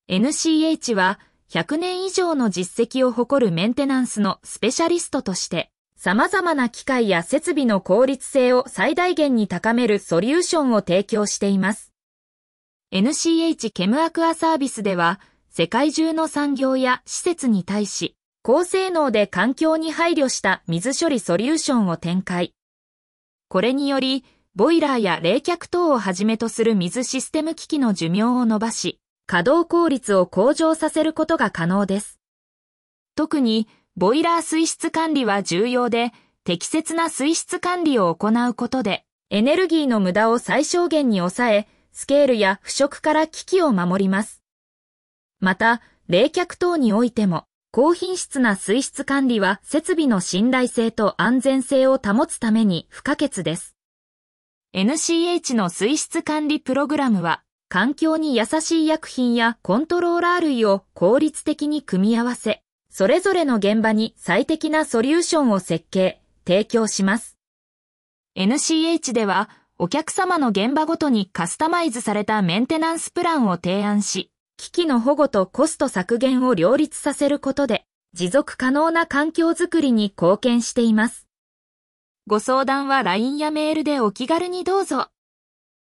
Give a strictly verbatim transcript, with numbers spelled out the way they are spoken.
エヌシーエイチ はひゃくねん以上の実績を誇るメンテナンスのスペシャリストとして、様々な機械や設備の効率性を最大限に高めるソリューションを提供しています。エヌシーエイチ ケムアクアサービスでは、世界中の産業や施設に対し、高性能で環境に配慮した水処理ソリューションを展開。これにより、ボイラーや冷却等をはじめとする水システム機器の寿命を伸ばし、稼働効率を向上させることが可能です。特に、ボイラー水質管理は重要で、適切な水質管理を行うことで、エネルギーの無駄を最小限に抑え、スケールや腐食から機器を守ります。また、冷却等においても、高品質な水質管理は設備の信頼性と安全性を保つために不可欠です。エヌシーエイチ の水質管理プログラムは、環境に優しい薬品やコントローラー類を効率的に組み合わせ、それぞれの現場に最適なソリューションを設計、提供します。エヌシーエイチ では、お客様の現場ごとにカスタマイズされたメンテナンスプランを提案し、機器の保護とコスト削減を両立させることで、持続可能な環境づくりに貢献しています。ご相談は ライン やメールでお気軽にどうぞ。